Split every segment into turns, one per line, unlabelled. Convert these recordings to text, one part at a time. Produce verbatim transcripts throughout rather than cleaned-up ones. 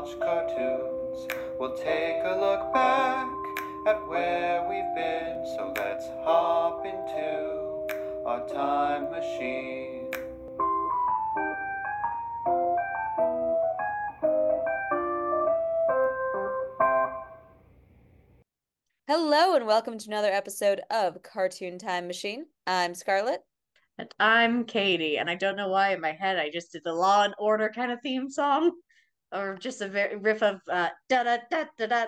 watch cartoons. We'll take a look back at where we've been. So let's hop into our time machine.
Hello and welcome to another episode of Cartoon Time Machine. I'm Scarlett.
And I'm Katie, and I don't know why in my head I just did the Law and Order kind of theme song, or just a very riff of uh, da da da da da.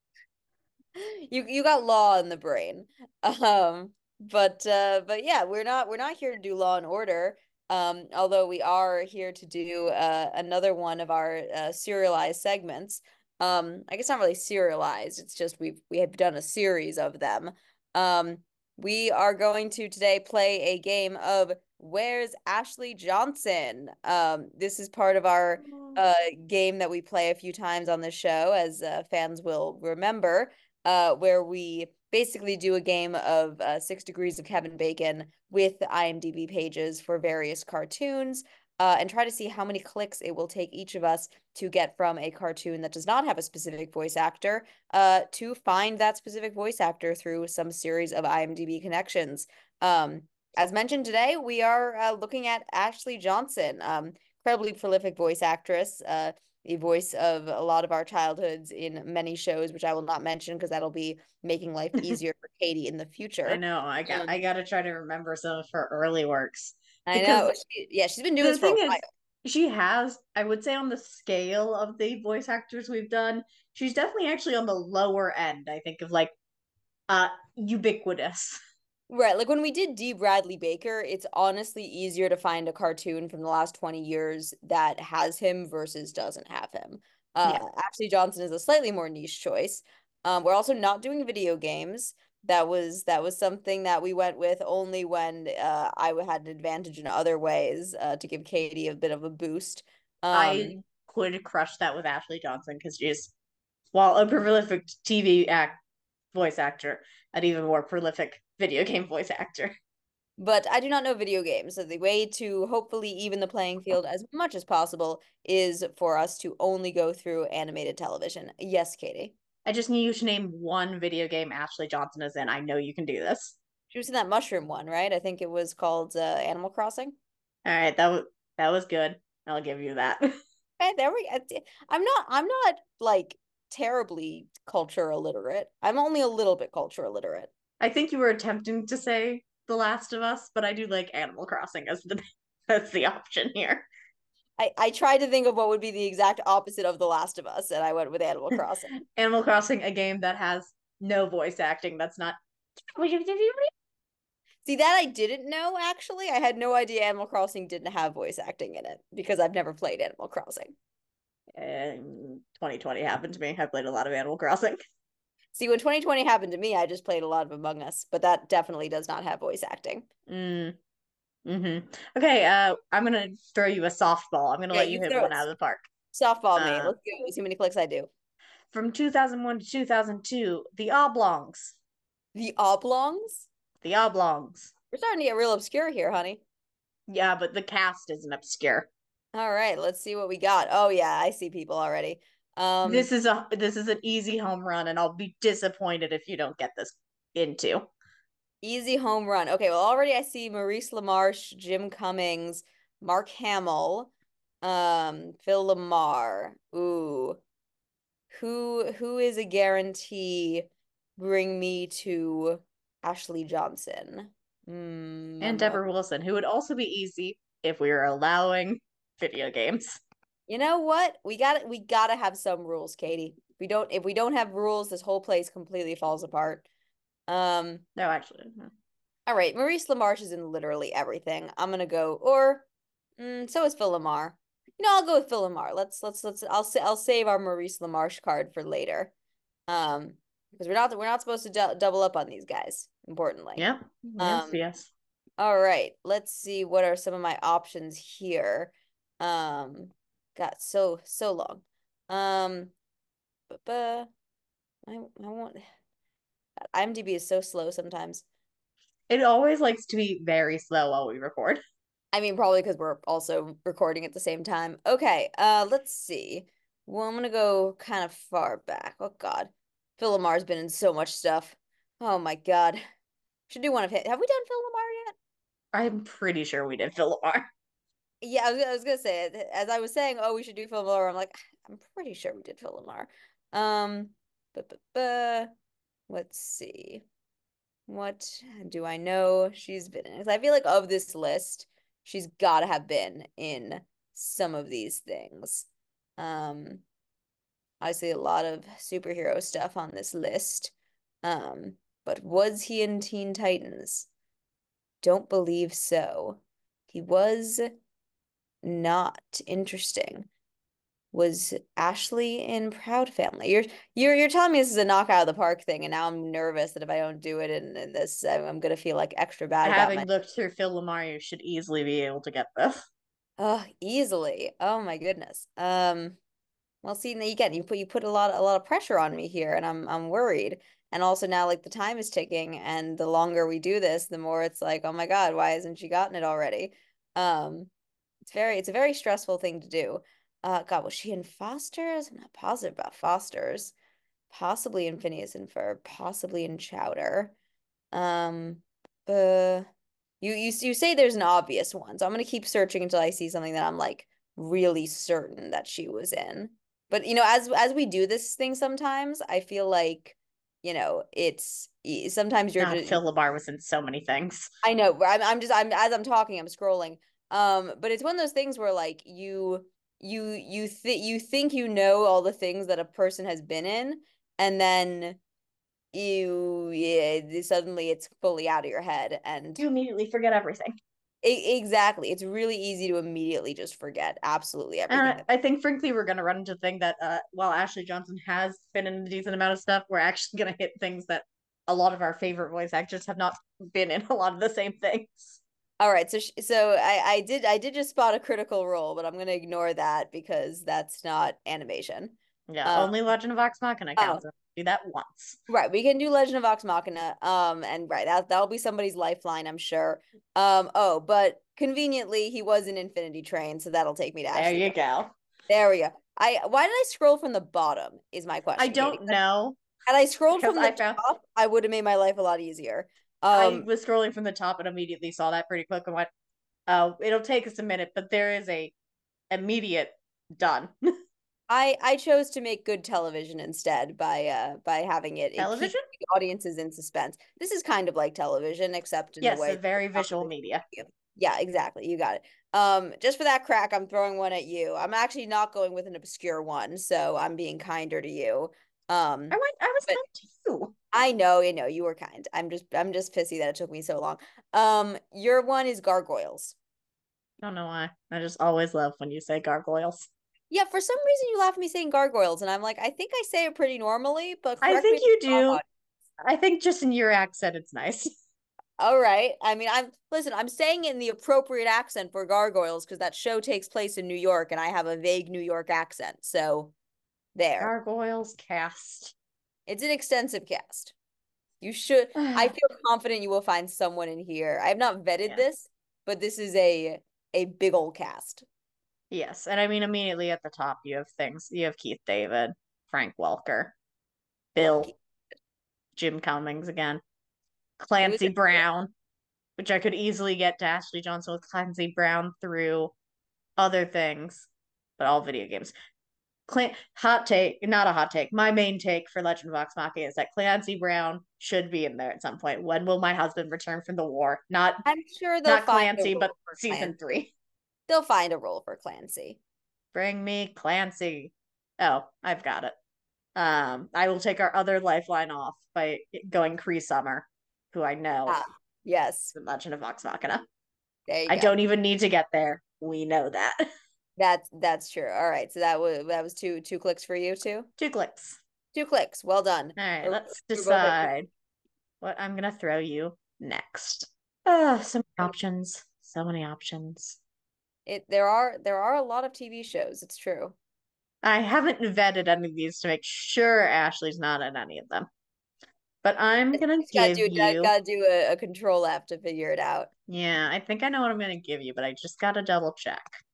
You you got law in the brain. Um, but uh but yeah, we're not we're not here to do Law and Order. Um, although we are here to do uh another one of our uh, serialized segments. Um, I guess not really serialized. It's just we've we have done a series of them. Um, we are going to today play a game of Where's Ashley Johnson? Um, this is part of our uh game that we play a few times on the show, as uh, fans will remember, uh, where we basically do a game of uh, Six Degrees of Kevin Bacon with IMDb pages for various cartoons, uh, and try to see how many clicks it will take each of us to get from a cartoon that does not have a specific voice actor uh, to find that specific voice actor through some series of IMDb connections. Um, as mentioned today, we are uh, looking at Ashley Johnson, um, incredibly prolific voice actress. Uh, the voice of a lot of our childhoods in many shows, which I will not mention because that'll be making life easier for Katie in the
I
future.
know I got I
Um,
got to try to remember some of her early works
I
because
know. She, yeah, she's been doing
the
this for a
thing is,
while.
she has, I would say, on the scale of the voice actors we've done, she's definitely actually on the lower end. I think of like uh ubiquitous.
Right. Like when we did D. Bradley Baker, it's honestly easier to find a cartoon from the last twenty years that has him versus doesn't have him.
Yeah,
Uh, Ashley Johnson is a slightly more niche choice. Um, we're also not doing video games. That was that was something that we went with only when uh, I had an advantage in other ways uh, to give Katie a bit of a boost. Um,
I could crush that with Ashley Johnson because she's, while a prolific T V act voice actor, an even more prolific video game voice actor.
But I do not know video games. So the way to hopefully even the playing field as much as possible is for us to only go through animated television. Yes, Katie.
I just need you to name one video game Ashley Johnson is in. I know you can do this.
She was in that mushroom one, right? I think it was called uh, Animal Crossing.
All right, that was that was good. I'll give you that.
Okay, there we go. I'm not I'm not like terribly culture illiterate. I'm only a little bit culture illiterate.
I think you were attempting to say The Last of Us, but I do like Animal Crossing as the as the option here.
I, I tried to think of what would be the exact opposite of The Last of Us, and I went with Animal Crossing.
Animal Crossing, a game that has no voice acting. That's not.
See, that I didn't know, actually. I had no idea Animal Crossing didn't have voice acting in it because I've never played Animal Crossing.
And twenty twenty happened to me. I played a lot of Animal Crossing.
See, when twenty twenty happened to me, I just played a lot of Among Us, but that definitely does not have voice acting.
Mm, mm-hmm. Okay, uh, I'm gonna throw you a softball. I'm gonna
Yeah,
let you
you
hit
throw
one
it.
out of the park.
Softball me.
Uh,
Let's go. See how many clicks I do.
from two thousand one to two thousand two, The Oblongs.
The Oblongs?
The Oblongs.
We're starting to get real obscure here, honey.
Yeah, but the cast isn't obscure.
All right, let's see what we got. Oh yeah, I see people already. Um,
This is a this is an easy home run, and I'll be disappointed if you don't get this into.
Easy home run. Okay, well already I see Maurice LaMarche, Jim Cummings, Mark Hamill, um, Phil Lamar. Ooh. Who who is a guarantee? Bring me to Ashley Johnson. Mm,
And
um, uh,
Deborah Wilson, who would also be easy if we were allowing video games.
you know what? We got we gotta have some rules, Katie. If we don't if we don't have rules, this whole place completely falls apart. Um,
No, actually,
all right, Maurice LaMarche is in literally everything. I'm gonna go, or mm, so is Phil Lamar. You know, I'll go with Phil Lamar. Let's let's let's I'll sa I'll save our Maurice LaMarche card for later. Um, because we're not we're not supposed to du double up on these guys, importantly.
yep, yes,
Um,
yes.
all right, let's see what are some of my options here. Um, got so so long. Um, but, but I I want IMDb is so slow sometimes.
It always likes to be very slow while we record.
I mean, probably because we're also recording at the same time. Okay, uh, let's see. Well, I'm gonna go kind of far back. Oh God, Phil Lamar's been in so much stuff. Oh my God, should do one of his. Have we done Phil Lamar yet?
I'm pretty sure we did Phil Lamar.
Yeah, I was, I was gonna say it. As I was saying, oh, we should do Phil Lamar. I'm like, I'm pretty sure we did Phil Lamar. Um, but, but, but let's see. What do I know she's been in? 'Cause I feel like of this list, she's got to have been in some of these things. Um, I see a lot of superhero stuff on this list. Um, but was he in Teen Titans? Don't believe so. He was not. Interesting. Was Ashley in Proud Family? You're you're you're telling me this is a knockout of the park thing, and now I'm nervous that if I don't do it in, in this, I'm, I'm gonna feel like extra bad about my.
Having looked through Phil Lamar, you should easily be able to get this.
Oh, easily. Oh my goodness. Um, well, see, now again, you put you put a lot a lot of pressure on me here, and I'm I'm worried. And also now, like the time is ticking, and the longer we do this, the more it's like, oh my God, why hasn't she gotten it already? Um, it's very it's a very stressful thing to do. Uh, God, was she in Foster's? I'm not positive about Foster's. Possibly in Phineas and Ferb, possibly in Chowder. Um, uh, you you you say there's an obvious one, so I'm gonna keep searching until I see something that I'm like really certain that she was in. But you know, as as we do this thing sometimes, I feel like, you know, it's sometimes you're
God,
just
Phil Lamar was in so many things.
I know, I'm I'm just I'm as I'm talking, I'm scrolling. Um, but it's one of those things where like you you you think you think you know all the things that a person has been in, and then you yeah, suddenly it's fully out of your head and
You immediately forget everything.
e- exactly. It's really easy to immediately just forget absolutely everything
And
that
I think, frankly, we're going to run into the thing that uh, while Ashley Johnson has been in a decent amount of stuff, we're actually going to hit things that a lot of our favorite voice actors have not been in a lot of the same things.
All right, so sh so I I did I did just spot a Critical Role, but I'm gonna ignore that because that's not animation.
Yeah,
Um,
only Legend of Vox Machina
oh,
counts. Do that once.
right, we can do Legend of Vox Machina. Um, and right, that that'll be somebody's lifeline, I'm sure. Um, oh, but conveniently, he was in Infinity Train, so that'll take me to
There
Ashley.
you go.
There we go. I why did I scroll from the bottom? Is my
I
question, Katie.
don't know
Had I scrolled
because
from the
I found
top, I would have made my life a lot easier.
I
Um,
was scrolling from the top and immediately saw that pretty quick and went, "Oh, it'll take us a minute, but there is a immediate done."
I I chose to make good television instead by uh by having it it keeps
Television?
the audiences in suspense. This is kind of like television, except in the
Yes,
way
a
that it's
very
not
visual
really
media.
video. Yeah, exactly. You got it. Um, just for that crack, I'm throwing one at you. I'm actually not going with an obscure one, so I'm being kinder to you.
I
Um,
went. I was
but
kind to you.
I know, you know, you were kind. I'm just I'm just pissy that it took me so long. Um, your one is Gargoyles.
I don't know why. I just always love when you say gargoyles.
Yeah, for some reason you laugh at me saying gargoyles, and I'm like, I think I say it pretty normally, but
I
correct me
think
if
you
I'm
do.
wrong.
I think just in your accent, it's nice.
All right. I mean, I'm listen, I'm saying it in the appropriate accent for gargoyles because that show takes place in New York and I have a vague New York accent. So there.
Gargoyles cast.
It's an extensive cast. You should I feel confident you will find someone in here. I have not vetted
Yeah.
this, but this is a a big old cast.
Yes, and I mean immediately at the top you have things. You have Keith David, Frank Welker,
Love
Bill,
Keith.
Jim Cummings again,
It was
Clancy Brown, which I could easily get to Ashley Johnson with Clancy Brown through other things, but all video games. Clan- hot take, not a hot take. My main take for Legend of Vox Machina is that Clancy Brown should be in there at some point. When will my husband return from the war? Not
I'm sure they'll
not
find a
Clancy, but
role for
season
Clancy.
three.
They'll find a role for Clancy.
Bring me Clancy. Oh, I've got it. Um, I will take our other lifeline off by going Cree Summer, who I know
Ah, yes.
the Legend of Vox Machina.
There you
I
go.
don't even need to get there. We know that.
That's that's true. All right. So that was that was two two clicks for you too.
Two clicks.
Two clicks. Well done.
All right,
We're,
let's
we're both at two.
decide what I'm gonna throw you next. Ah, so many options. So many options.
It there are there are a lot of T V shows. It's true.
I haven't vetted any of these to make sure Ashley's not in any of them. But I'm gonna
Just gotta
give
do
you.
gotta do a, a control F to figure it out.
Yeah, I think I know what I'm gonna give you, but I just gotta double check.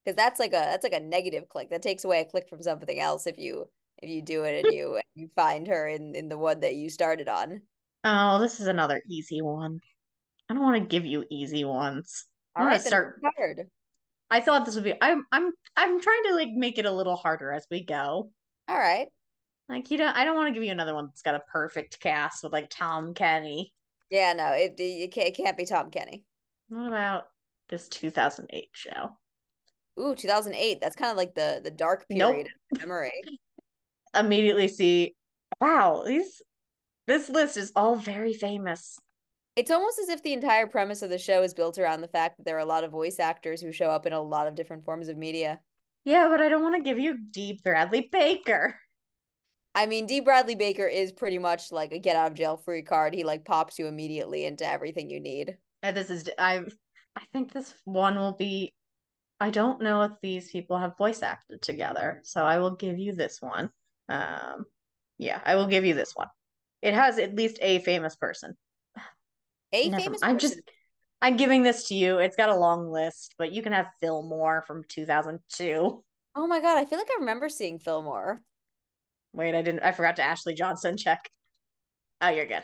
Because that's like a that's like a negative click. That takes away a click from something else if you if you do it and you you find her in in the one that you started on.
Oh, this is another easy one. I don't want to give you easy ones. I
All
want to
right, then
start.
it's hard.
I thought this would be. I'm. I'm. I'm trying to like make it a little harder as we go.
All right.
Like you don't. I don't want to give you another one that's got a perfect cast with like Tom Kenny.
Yeah, no, it it can't, it can't be Tom Kenny.
What about this two thousand eight show?
Ooh, two thousand eight. That's kind of like the the dark period
Nope.
of memory.
Immediately see. Wow, these. This list is all very famous.
It's almost as if the entire premise of the show is built around the fact that there are a lot of voice actors who show up in a lot of different forms of media.
Yeah, but I don't want to give you D. Bradley Baker.
I mean, D. Bradley Baker is pretty much like a get out of jail free card. He like pops you immediately into everything you need.
And this is I. I think this one will be. I don't know if these people have voice acted together, so I will give you this one. Um, yeah, I will give you this one. It has at least a famous person.
A
Never.
famous
I'm
person.
just. I'm giving this to you. It's got a long list, but you can have Fillmore from two thousand two.
Oh my God, I feel like I remember seeing Fillmore.
Wait, I didn't. I forgot to Ashley Johnson check. Oh, you're good.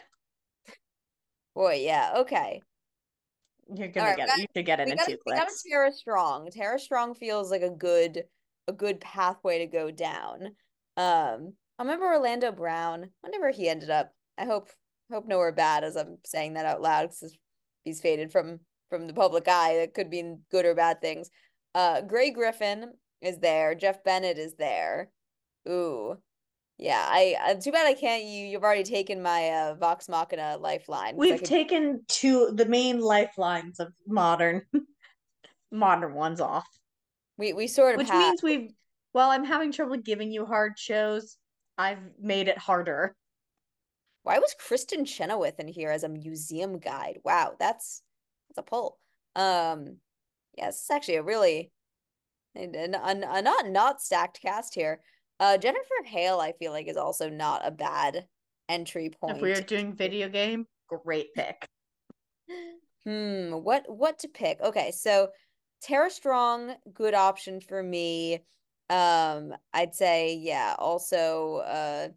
Boy, yeah, okay.
You're
All
gonna
right,
get
we
it.
got
You should get it
we
in
got
two
we got
clicks.
Tara Strong. Tara Strong feels like a good a good pathway to go down. Um, I remember Orlando Brown. Wonder where he ended up. I hope hope nowhere bad as I'm saying that out loud because he's faded from from the public eye. That could mean good or bad things. Uh, Gray Griffin is there. Jeff Bennett is there. Ooh. Yeah, I uh, too bad I can't you you've already taken my uh Vox Machina lifeline because I
We've
could
taken two the main lifelines of modern modern ones off.
we we sort of
Which
have.
means we've, while I'm having trouble giving you hard shows, I've made it harder.
Why was Kristen Chenoweth in here as a museum guide? Wow, that's that's a pull. Um, yes, it's actually a really a, a, a not not stacked cast here. Uh, Jennifer Hale, I feel like, is also not a bad entry
If we are
point.
doing video game, great pick.
Hmm, what what to pick? Okay, so Tara Strong, good option for me. Um, I'd say, yeah, also uh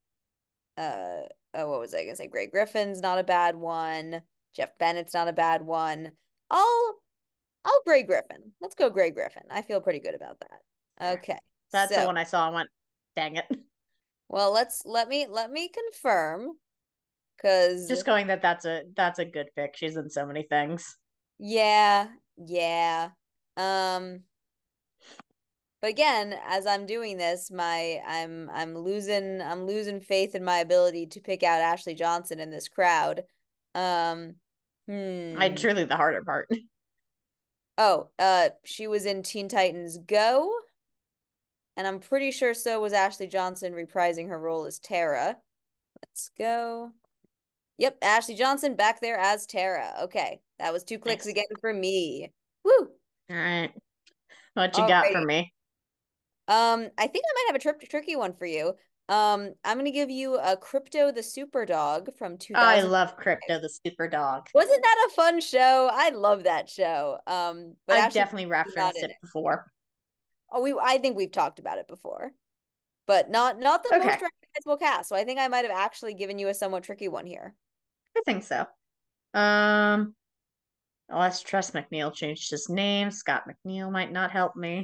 uh oh, what was I gonna say? Gray Griffin's not a bad one. Jeff Bennett's not a bad one. I'll I'll Gray Griffin. Let's go Gray Griffin. I feel pretty good about that. Okay.
That's the
So,
one I saw and went, dang it.
well, let's let me let me confirm because
Just going that that's a that's a good pick. She's in so many things.
yeah, yeah. Um But again, as I'm doing this, my I'm I'm losing I'm losing faith in my ability to pick out Ashley Johnson in this crowd. Um,
I
hmm.
truly the harder part.
Oh, uh, she was in Teen Titans Go, and I'm pretty sure so was Ashley Johnson reprising her role as Tara. Let's go. Yep, Ashley Johnson back there as Tara. Okay, that was two clicks
Nice.
again for me. Woo!
All right. What you
All
got for
right.
me?
Um, I think I might have a trip tricky one for you. Um, I'm gonna give you a Crypto the Super Dog from
Oh, I
two thousand.
love Crypto the Super Dog.
Wasn't that a fun show? I love that show. Um, but
I've
Ashley
definitely
is not
referenced
in
it
it.
before.
Oh, we I think we've talked about it before, but not not the most
Okay,
recognizable cast. So I think I might have actually given you a somewhat tricky one here.
I think so. Um, unless Tress McNeil changed his name, Scott McNeil might not help me.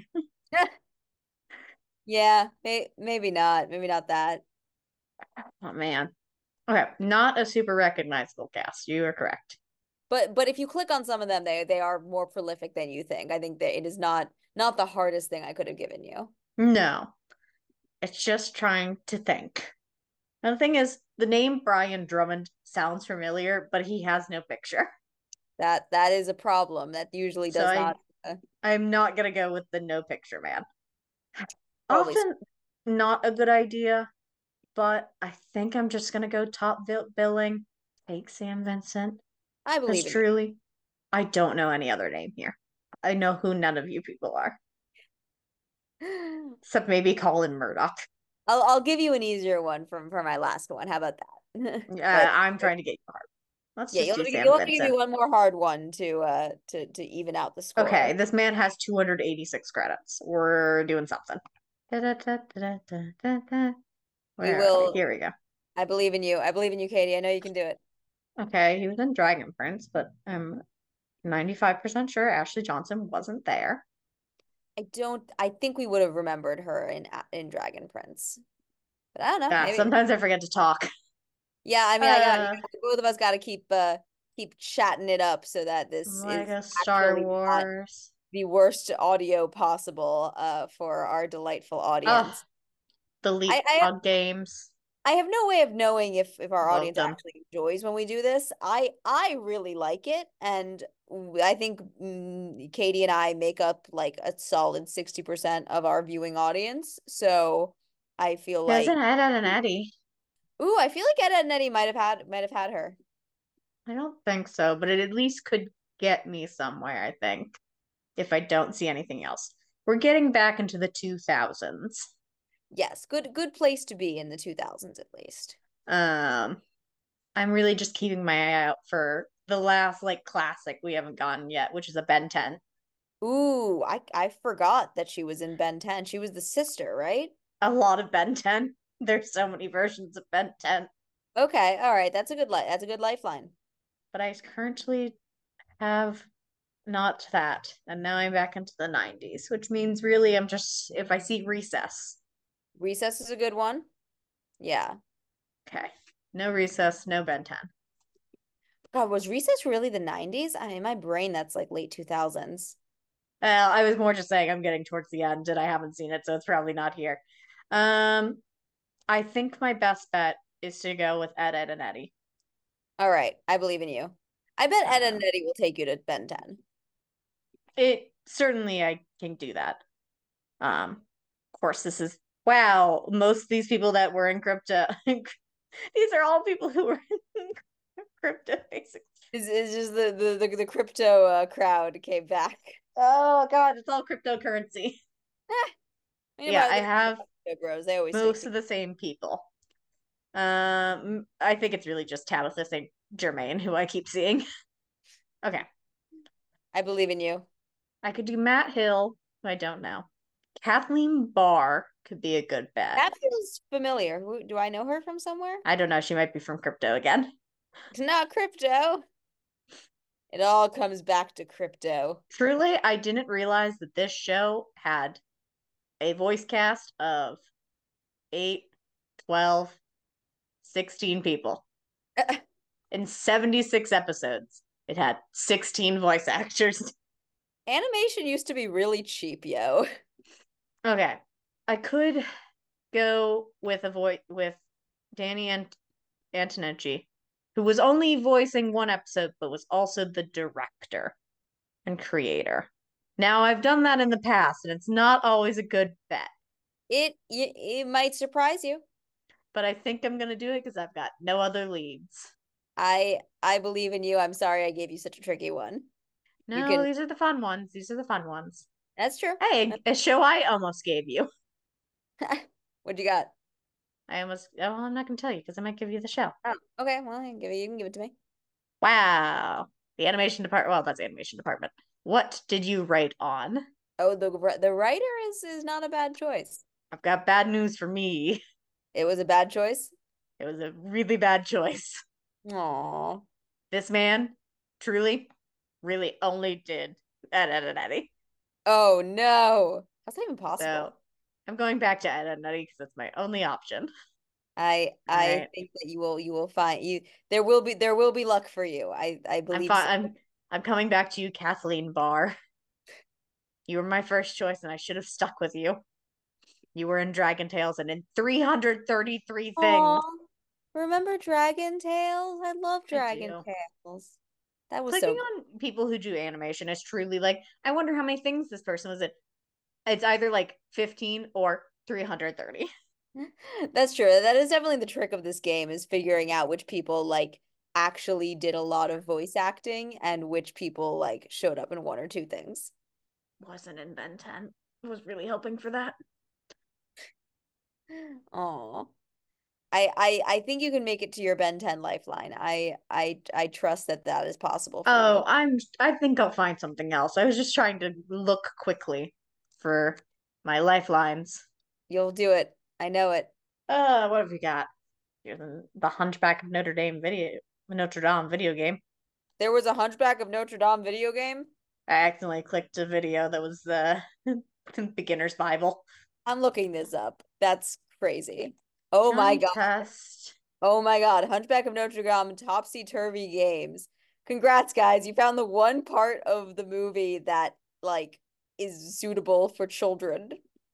Yeah, may, maybe not. Maybe not that.
Oh man. Okay, not a super recognizable cast. You are correct.
But but if you click on some of them, they they are more prolific than you think. I think that it is not not the hardest thing I could have given you.
No, it's just trying to think. And the thing is, the name Brian Drummond sounds familiar, but he has no picture.
That that is a problem. That usually
So
does
I
not uh,
I'm not gonna go with the no picture man.
totally.
Often not a good idea, but I think I'm just gonna go top bill- billing. Take Sam Vincent.
I
Because
believe in
truly, I don't know any other name here. I know who none of you people are,
you.
except maybe Colin Murdoch.
I'll I'll give you an easier one from for my last one. How about that?
Uh,
But
I'm trying to get you hard. Let's
Yeah,
just
you'll
do
have to,
Sam
you'll have to give me
Vincent.
one more hard one to uh to to even out the score.
Okay, this man has two hundred eighty-six credits. We're doing something. Da-da-da-da-da-da-da.
We
Where are we?
will.
Here we go.
I believe in you. I believe in you, Katie. I know you can do it.
Okay, he was in Dragon Prince, but I'm ninety-five percent sure Ashley Johnson wasn't there.
I don't. I think we would have remembered her in in Dragon Prince, but I don't know.
Yeah,
Maybe.
sometimes I forget to talk.
Yeah, I mean, I got
Uh,
both of us got to keep uh keep chatting it up so that this is
Lego Star
actually not
Wars.
the worst audio possible uh for our delightful
Oh,
audience.
the
I I
Leapfrog games.
I have no way of knowing if if our
Love
audience
them.
actually enjoys when we do this. I I really like it, and w- I think mm, Katie and I make up like a solid sixty percent of our viewing audience. So I feel
He hasn't
like,
had Ed and Eddie.
ooh, I feel like Ed, Ed and Eddie might have had might have had her.
I don't think so, but it at least could get me somewhere, I think, if I don't see anything else. We're getting back into the two thousands.
Yes, good good place to be in the two thousands at least.
Um, I'm really just keeping my eye out for the last like classic we haven't gotten yet, which is a Ben ten.
Ooh, I I forgot that she was in Ben ten. She was the sister, right?
A lot of Ben ten. There's so many versions of Ben ten.
Okay, all right. That's a good li that's a good lifeline.
But I currently have not that. And now I'm back into the nineties, which means really I'm just, if I see Recess.
Recess is a good one. Yeah.
Okay. No Recess, no Ben ten.
God, was Recess really the nineties? I mean, my brain, that's like late two thousands.
Well, I was more just saying I'm getting towards the end and I haven't seen it, so it's probably not here. Um, I think my best bet is to go with Ed, Ed, and Eddie.
All right, I believe in you. I bet Ed and
Um,
Eddie will take you to Ben ten.
it certainly I can do that. Um, of course, this is wow. Most of these people that were in crypto, these are all people who were in crypto, basically.
It's, it's just the the the, the crypto uh, crowd came back.
Oh God, it's all cryptocurrency.
You
Yeah,
know,
I
the
have
crypto bros, they always stick
most
together.
of the same people. Um, I think it's really just Tabitha Saint Germain who I keep seeing. Okay,
I believe in you.
I could do Matt Hill, who I don't know. Kathleen Barr could be a good bet.
That feels familiar. Who, do I know her from somewhere?
I don't know. She might be from crypto again.
It's not crypto. It all comes back to crypto.
Truly, I didn't realize that this show had a voice cast of eight, twelve, sixteen people. In seventy-six episodes, it had sixteen voice actors.
Animation used to be really cheap, yo.
Okay. I could go with a voice with Danny Ant- Antonucci, who was only voicing one episode, but was also the director and creator. Now, I've done that in the past, and it's not always a good bet,
It it, it might surprise you.
but I think I'm going to do it because I've got no other leads.
I I believe in you. I'm sorry I gave you such a tricky one. You
No,
can.
these are the fun ones. These are the fun ones.
That's true.
Hey, a show I almost gave you.
What you got?
I almost, oh, I'm not going to tell you because I might give you the show.
Oh, okay. Well, I can give it. You can give it to me.
Wow. The animation department, well, that's the animation department. What did you write on?
Oh, the the writer is is not a bad choice.
I've got bad news for me.
It was a bad choice.
It was a really bad choice.
Aw.
This man truly, really only did Ed, Ed, and Eddie.
Oh no. That's not even possible.
So I'm going back to Ed, Ed, and Eddie because that's my only option.
I
All
I
right.
think that you will you will find you there will be there will be luck for you. I I
I'm
believe
fine.
so.
I'm I'm coming back to you, Kathleen Barr. You were my first choice, and I should have stuck with you. You were in Dragon Tales and in three hundred thirty-three things.
Aw. Remember Dragon Tales? I love
I
Dragon
do.
Tales. That was
Clicking
so good.
on people who do animation is truly like, I wonder how many things this person was in. It's either like fifteen or three hundred thirty.
That's true. That is definitely the trick of this game is figuring out which people like actually did a lot of voice acting and which people like showed up in one or two things.
Wasn't in Ben ten. I was really hoping for that.
Oh. I I, I I think you can make it to your Ben ten lifeline. I I I trust that that is possible for
Oh,
you.
I'm I think I'll find something else. I was just trying to look quickly for my lifelines.
You'll do it. I know it.
Uh, what have we got? Here's the, the Hunchback of Notre Dame video Notre Dame video game.
There was a Hunchback of Notre Dame video game.
I accidentally clicked a video that was the beginner's Bible.
I'm looking this up. That's crazy. Oh my
Johnny
God.
Test.
Oh my God. Hunchback of Notre Dame topsy-turvy games. Congrats, guys. You found the one part of the movie that like is suitable for children.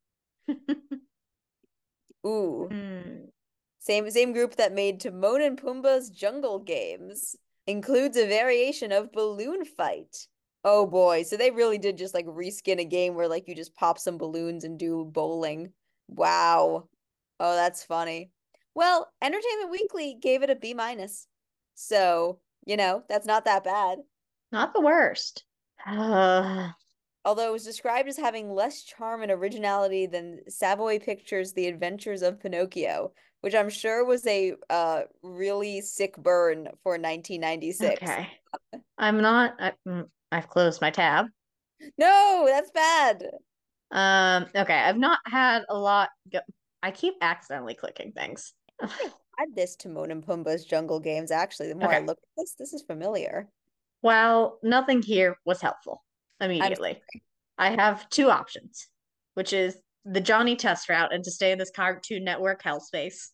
Ooh.
Hmm.
Same same group that made Timon and Pumbaa's Jungle Games includes a variation of Balloon Fight. Oh boy, so they really did just like reskin a game where like you just pop some balloons and do bowling. Wow. Oh, that's funny. Well, Entertainment Weekly gave it a B minus. So, you know, that's not that bad.
Not the worst. Uh,
Although it was described as having less charm and originality than Savoy Pictures' The Adventures of Pinocchio, which I'm sure was a uh really sick burn for nineteen ninety-six.
okay. I'm not. I, mm, I've closed my tab.
No, that's bad.
Um. Okay. I've not had a lot. Go- I keep accidentally clicking things.
I think I had this Timon and Pumbaa's Jungle Games, actually. The more I
Okay.
look at this, this is familiar.
Well, nothing here was helpful
I'm
immediately. I have two options, which is the Johnny Test route and to stay in this Cartoon Network hellspace,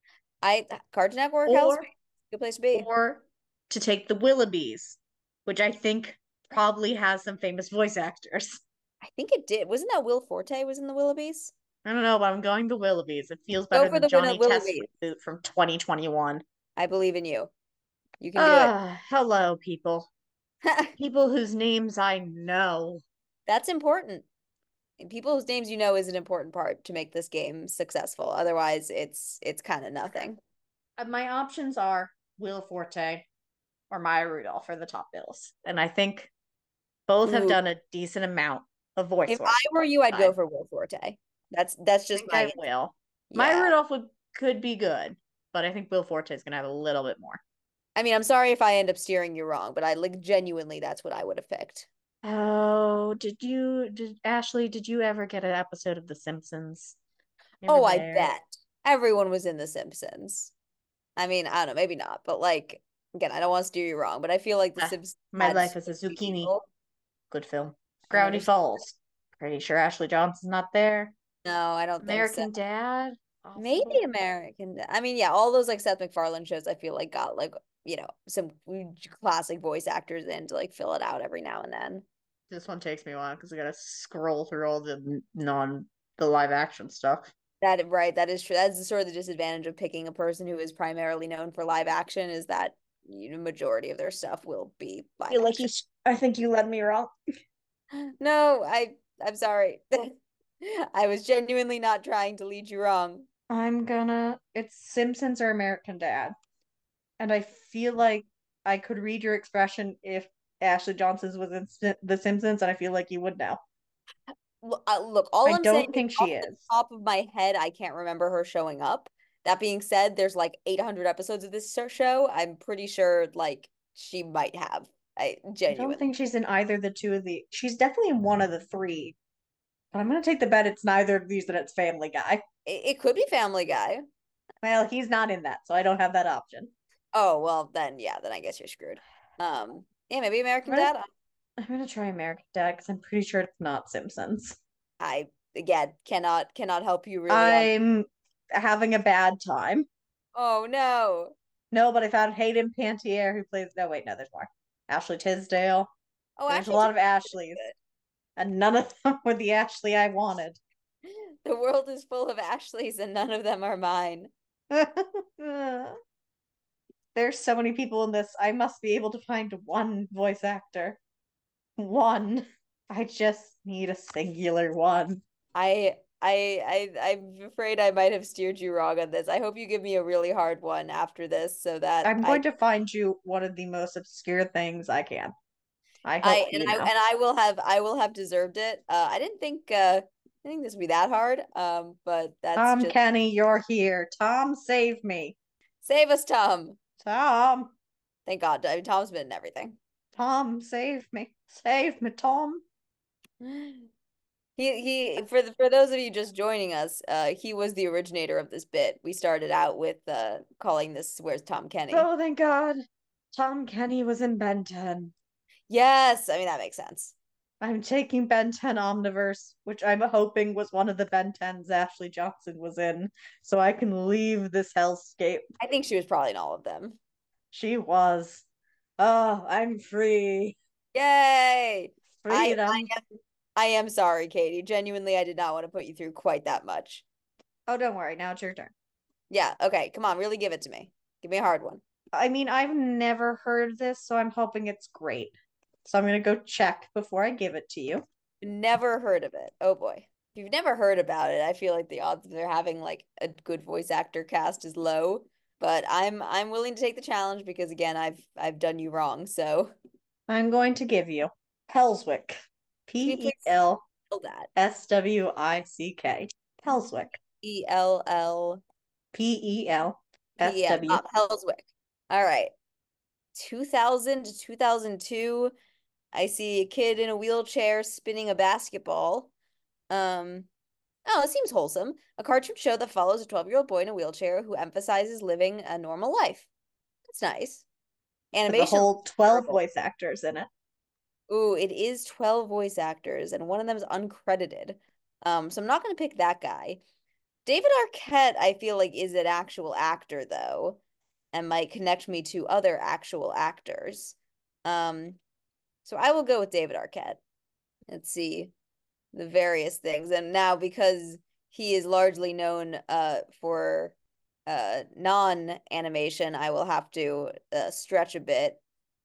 I Cartoon Network House,
or
good place to be.
or to take the Willoughbys, which I think probably has some famous voice actors.
I think it did. Wasn't that Will Forte was in the Willoughbys?
I don't know, but I'm going the Willoughbys. It feels
Go
better
for
than
the win
Johnny
at
Test
Willoughbys.
reboot from twenty twenty-one.
I believe in you. You can do
Ah, hello, people.
it.
People whose names I know.
That's important. And people whose names you know is an important part to make this game successful. Otherwise, it's it's kind of nothing.
Uh, My options are Will Forte or Maya Rudolph are the top bills. And I think both have
Ooh.
done a decent amount of voice
If
work.
I were you, I'd go
I
for Will Forte. That's that's just
think
my
I
answer.
will. Maya
Yeah.
Rudolph would could be good, but I think Will Forte is gonna have a little bit more.
I mean, I'm sorry if I end up steering you wrong, but I like genuinely that's what I would have picked.
Oh, did you did Ashley, did you ever get an episode of The Simpsons? You
Oh,
were
I
there.
bet. Everyone was in The Simpsons. I mean, I don't know, maybe not, but like again, I don't want to steer you wrong, but I feel like The
Ah,
Simpsons
My
had
Life as a
so many
Zucchini.
people.
Good film.
I never
Gravity
saw
Falls. Pretty sure Ashley Johnson's not there.
No, I don't think so.
American Dad.
Maybe
Possible.
American. I mean, yeah, all those like Seth MacFarlane shows I feel like got like, you know, some classic voice actors in to like fill it out every now and then.
This one takes me a while because I gotta scroll through all the non the live action stuff.
That right, that is true. That's the sort of the disadvantage of picking a person who is primarily known for live action is that you know majority of their stuff will be live
I feel like
action.
you. I think you led me wrong.
No, I I'm sorry. I was genuinely not trying to lead you wrong.
I'm gonna. It's Simpsons or American Dad, and I feel like I could read your expression if Ashley Johnson was in Si- The Simpsons, and I feel like you would now.
Look, uh, look, all
I
I'm
don't
saying is
think
off
she
the
is.
top of my head, I can't remember her showing up. That being said, there's like eight hundred episodes of this so- show. I'm pretty sure like she might have. I
I don't
genuinely.
think she's in either the two of the. She's definitely in one of the three. But I'm gonna take the bet it's neither of these, that it's Family Guy.
It, it could be Family Guy.
Well, he's not in that, so I don't have that option.
Oh, well, then yeah, then I guess you're screwed. Um, yeah, maybe
I'm
American
gonna,
Dad.
I'm gonna try American Dad because I'm pretty sure it's not Simpsons.
I again cannot cannot help you really on.
I'm having a bad time.
Oh no.
No, but I found Hayden Pantier who plays. No, wait, no, there's more. Ashley Tisdale.
Oh,
There's
actually,
a lot of
Tisdale's
Ashleys,
good.
and none of them were the Ashley I wanted.
The world is full of Ashleys and none of them are mine.
There's so many people in this. I must be able to find one voice actor. One. I just need a singular one.
I I I I'm afraid I might have steered you wrong on this. I hope you give me a really hard one after this so that
I'm
I
going to find you one of the most obscure things I can. I hope
I and
you
I
know.
and I will have I will have deserved it. Uh I didn't think uh I think this would be that hard. Um, but that's
Tom
just
Kenny, you're here. Tom, save me.
save us, Tom.
Tom,
Thank God. I mean, Tom's been in everything.
Tom, save me. Save me, Tom.
He he for the for those of you just joining us, uh, he was the originator of this bit. We started out with uh calling this "Where's Tom Kenny?"
Oh, thank God. Tom Kenny was in Ben ten.
Yes, I mean that makes sense.
I'm taking Ben ten Omniverse, which I'm hoping was one of the Ben tens Ashley Johnson was in, so I can leave this hellscape.
I think she was probably in all of them.
She was. Oh, I'm free.
Yay! I
Freedom.
I am I am sorry, Katie. Genuinely, I did not want to put you through quite that much.
Oh, don't worry. Now it's your turn.
Yeah, okay, come on, really give it to me. Give me a hard one.
I mean, I've never heard this, so I'm hoping it's great. So I'm going to go check before I give it to you.
Never heard of it. Oh boy. If you've never heard about it, I feel like the odds of there having like a good voice actor cast is low, but I'm I'm willing to take the challenge because again, I've I've done you wrong. So,
I'm going to give you Pelswick.
can
P
you
E
please
L
spell that?
S W I C K. Pelswick.
E L L
P E L S
P M.
W.
Ah, Hellswick. All right. two thousand to two thousand two. I see a kid in a wheelchair spinning a basketball. Um, oh, it seems wholesome. A cartoon show that follows a twelve-year-old boy in a wheelchair who emphasizes living a normal life. That's nice.
With a
Animation.
whole twelve
terrible.
voice actors in it.
Ooh, it is twelve voice actors, and one of them is uncredited. Um, so I'm not going to pick that guy. David Arquette, I feel like, is an actual actor, though, and might connect me to other actual actors. Um, so I will go with David Arquette. Let's see the various things. And now because he is largely known uh for uh non-animation, I will have to uh, stretch a bit.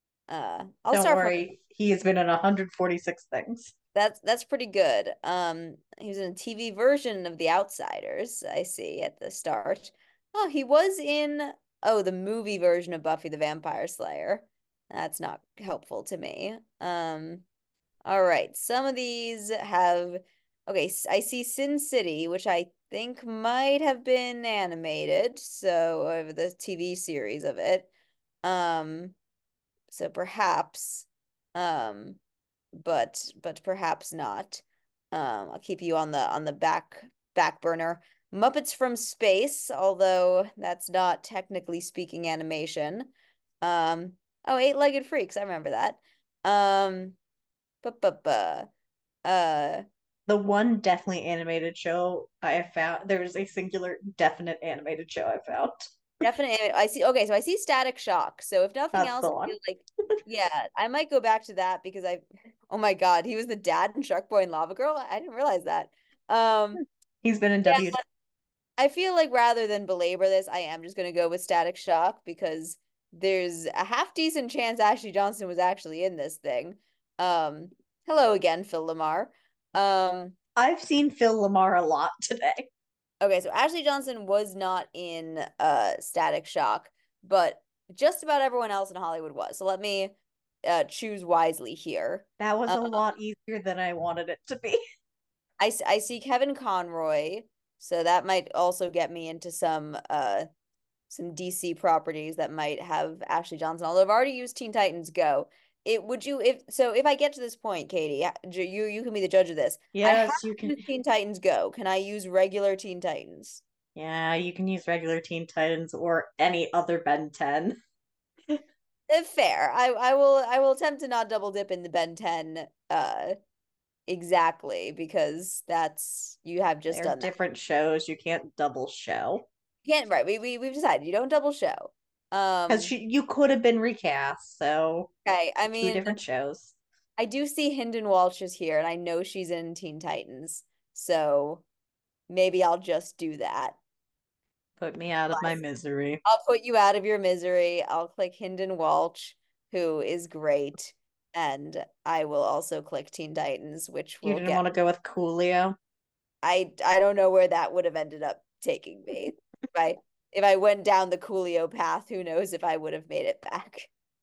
Uh I'll
Don't
start
worry,
from
he has been in one hundred forty-six things.
that's that's pretty good. Um he was in a T V version of The Outsiders, I see at the start. Oh, he was in oh, the movie version of Buffy the Vampire Slayer. That's not helpful to me. Um All right, some of these have okay, I see Sin City, which I think might have been animated, so over the T V series of it. Um, so perhaps, um, but but perhaps not. Um, I'll keep you on the on the back back burner. Muppets from Space, although that's not technically speaking animation. Um, oh, Eight-Legged Freaks, I remember that. Um, but but but uh
The one definitely animated show I have found, there's a singular definite animated show I found.
definitely I see okay, so I see Static Shock. So if nothing
That's
else,
the
I
one.
feel like yeah, I might go back to that because I oh my God, he was the dad in Shark Boy and Lava Girl. I didn't realize that. Um
He's been in
yeah,
W.
I feel like rather than belabor this, I am just gonna go with Static Shock because there's a half decent chance Ashley Johnson was actually in this thing. Um hello again, Phil Lamar. Um
I've seen Phil Lamar a lot today.
Okay, so Ashley Johnson was not in uh Static Shock, but just about everyone else in Hollywood was. So let me uh choose wisely here.
That was
Um,
a lot easier than I wanted it to be.
I I see Kevin Conroy, so that might also get me into some uh some D C properties that might have Ashley Johnson. Although I've already used Teen Titans Go. It would you if so if I get to this point, Katie, you you can be the judge of this. I have
Yes, you can.
used Teen Titans Go. Can I use regular Teen Titans?
Yeah, you can use regular Teen Titans or any other Ben ten.
Uh, Fair. I I will I will attempt to not double dip in the Ben ten uh exactly because that's you have just
They're
done that.
different shows. You can't double show.
You can't right. We we we've decided you don't double show.
Because
Um
you could have been recast, so
okay, I
two
mean
different shows.
I do see Hinden Walsh is here and I know she's in Teen Titans. So maybe I'll just do that.
Put me out of my misery.
I'll put you out of your misery. I'll click Hinden Walsh, who is great. And I will also click Teen Titans, which
You
will
didn't
get
want to go with Coolio?
I I don't know where that would have ended up taking me. If I if I went down the Coolio path, who knows if I would have made it back.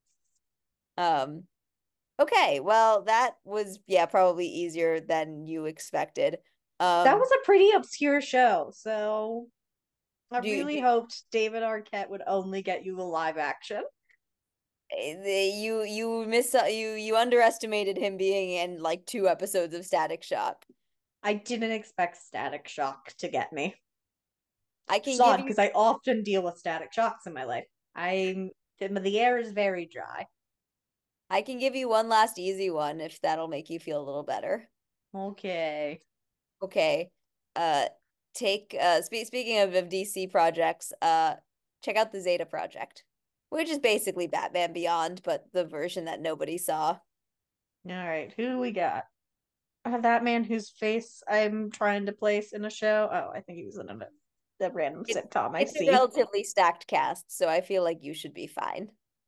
Um okay, well that was yeah, probably easier than you expected. Um,
That was a pretty obscure show, so I
do,
really
do
hoped David Arquette would only get you the live action.
eh, you you miss uh, you you underestimated him being in like two episodes of Static Shock.
I didn't expect Static Shock to get me.
I
Which is
can give
odd
you
because I often deal with static shocks in my life. I'm the air is very dry.
I can give you one last easy one if that'll make you feel a little better.
Okay.
Okay. Uh take uh spe speaking of, of D C projects, uh check out the Zeta Project, which is basically Batman Beyond, but the version that nobody saw.
All right. Who do we got? Uh, that man whose face I'm trying to place in a show. Oh, I think he was in a, a random
It,
sitcom I
it's a
see.
relatively stacked cast, so I feel like you should be fine.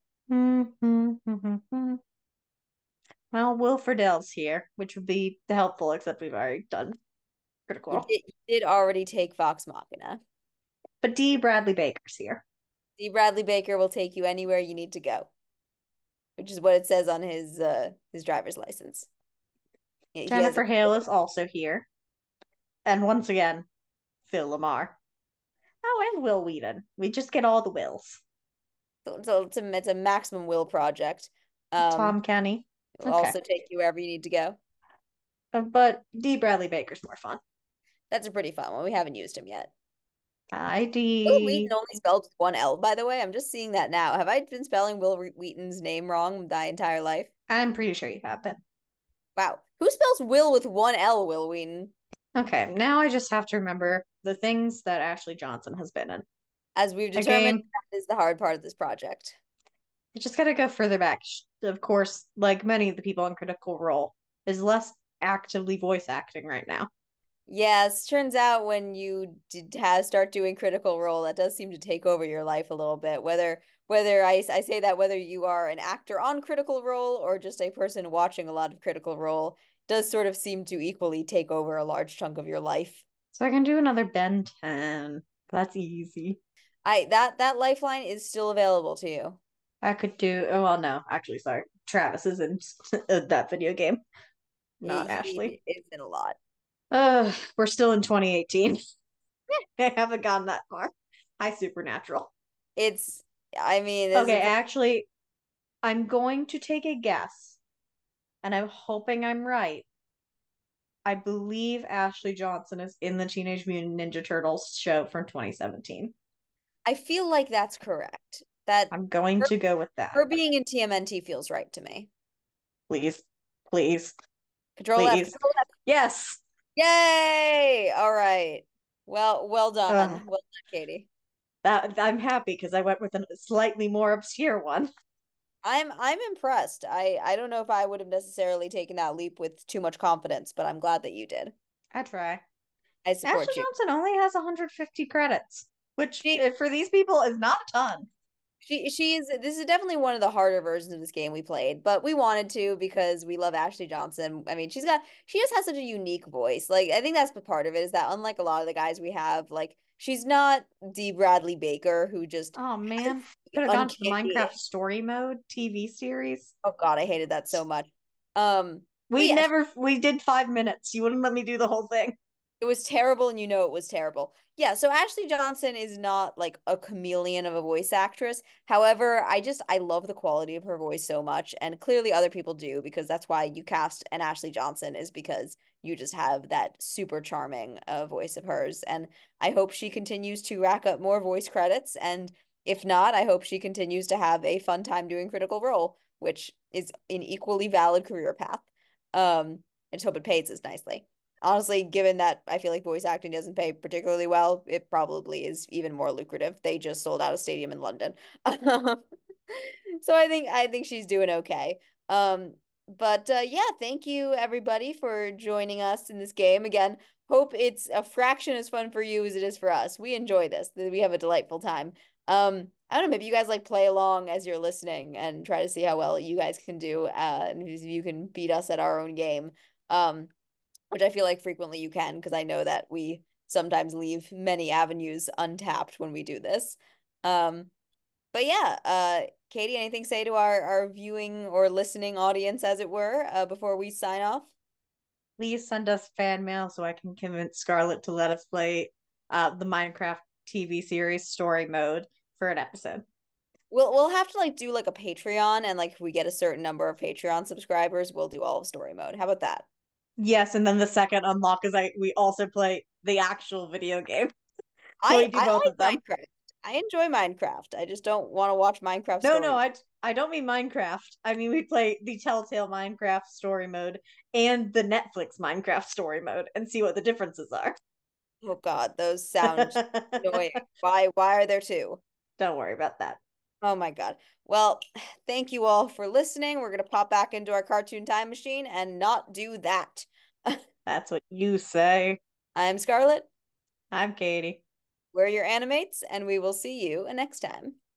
Well, Will Friedle's here, which would be helpful, except we've already done Critical
You
Role.
did, you did already take Vox Machina.
But D. Bradley Baker's here.
D. Bradley Baker will take you anywhere you need to go, which is what it says on his uh his driver's license. He has
Jennifer Hale is also here. And once again, Phil Lamar. Oh, and Will Wheaton. We just get all the Wills.
so, so it's a it's a maximum will project. Um,
Tom Kenny.
it will
Okay.
also take you wherever you need to go.
Uh, But D. Bradley Baker's more fun.
That's a pretty fun one. We haven't used him yet.
I
Will
D.
Wheaton only spelled with one L, by the way. I'm just seeing that now. Have I been spelling Will Wheaton's name wrong my entire life?
I'm pretty sure you have been.
Wow. Who spells Will with one L, Will Wheaton?
Okay, now I just have to remember the things that Ashley Johnson has been in.
As we've
A
determined,
game.
that is the hard part of this project.
I just gotta go further back. Of course, like many of the people in Critical Role, is less actively voice acting right now.
Yes, turns out when you did have start doing Critical Role, that does seem to take over your life a little bit. Whether whether I, I say that whether you are an actor on Critical Role or just a person watching a lot of Critical Role, does sort of seem to equally take over a large chunk of your life.
So I can do another Ben ten. That's easy.
I that that lifeline is still available to you.
I could do. Oh, well, no, actually, sorry. Travis is in that video game, not
He,
Ashley.
he is in a lot.
Uh, we're still in twenty eighteen. I haven't gone that far. Hi, Supernatural.
It's I mean, is
Okay,
it
actually, I'm going to take a guess, and I'm hoping I'm right. I believe Ashley Johnson is in the Teenage Mutant Ninja Turtles show from twenty seventeen.
I feel like that's correct. That
I'm going
her,
to go with that.
her being in T M N T feels right to me.
Please, please,
Control F,
please.
Control F.
Yes.
Yay! All right. Well, well done.
Ugh.
Well done, Katie.
That I'm happy because I went with a slightly more obscure one.
I'm I'm impressed. I I don't know if I would have necessarily taken that leap with too much confidence, but I'm glad that you did.
I try.
I
Ashley
support you.
Johnson only has one hundred fifty credits, which
She
eh, for these people is not a ton.
she she is this is definitely one of the harder versions of this game we played, but we wanted to because we love Ashley Johnson. I mean, she's got she just has such a unique voice. Like I think that's the part of it is that unlike a lot of the guys we have, like she's not D. Bradley Baker who just
Oh man, could have gone to the
uncanny.
Minecraft story mode T V series.
Oh God, I hated that so much. Um, but
We
yeah,
never we did five minutes. You wouldn't let me do the whole thing.
it was terrible, and you know it was terrible. Yeah, so Ashley Johnson is not like a chameleon of a voice actress. However, I just I love the quality of her voice so much, and clearly other people do because that's why you cast an Ashley Johnson is because you just have that super charming uh, voice of hers, and I hope she continues to rack up more voice credits, and if not, I hope she continues to have a fun time doing Critical Role, which is an equally valid career path. Um, I just hope it pays us nicely. Honestly, given that I feel like voice acting doesn't pay particularly well, it probably is even more lucrative. They just sold out a stadium in London. So I think I think she's doing okay. Um, but uh, yeah, thank you everybody for joining us in this game. Again, hope it's a fraction as fun for you as it is for us. We enjoy this. We have a delightful time. Um, I don't know, maybe you guys like play along as you're listening and try to see how well you guys can do, uh, and if you can beat us at our own game. Um, which I feel like frequently you can because I know that we sometimes leave many avenues untapped when we do this. Um, but yeah, uh, Katie, anything to say to our our viewing or listening audience, as it were, uh, before we sign off?
please send us fan mail so I can convince Scarlett to let us play uh, the Minecraft T V series story mode for an episode.
We'll we'll have to like do like a Patreon, and like if we get a certain number of Patreon subscribers, we'll do all of story mode. How about that?
Yes, and then the second unlock is I we also play the actual video game. So
I
we do
I
both of them.
like Minecraft. I enjoy Minecraft. I just don't want to watch Minecraft
No,
story.
no, I I don't mean Minecraft. I mean we play the Telltale Minecraft story mode and the Netflix Minecraft story mode and see what the differences are.
Oh God, those sound annoying. Why why are there two?
Don't worry about that.
Oh my God. Well, thank you all for listening. We're gonna pop back into our cartoon time machine and not do that.
That's what you say.
I'm Scarlett.
I'm Katie.
We're your animates, and we will see you next time.